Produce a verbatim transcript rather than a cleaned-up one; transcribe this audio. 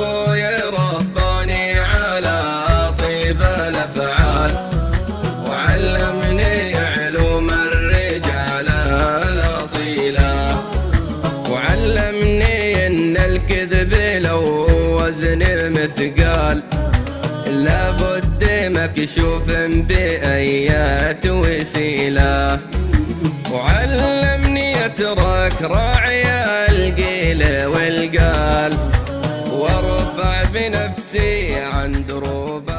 ابوي رباني على طيب الافعال، وعلمني علوم الرجال الاصيله، وعلمني ان الكذب لو وزن مثقال لابد مكشوف بأيات وسيله، وعلمني اترك راعي القيل والقال، وارفع بنفسي عن دروب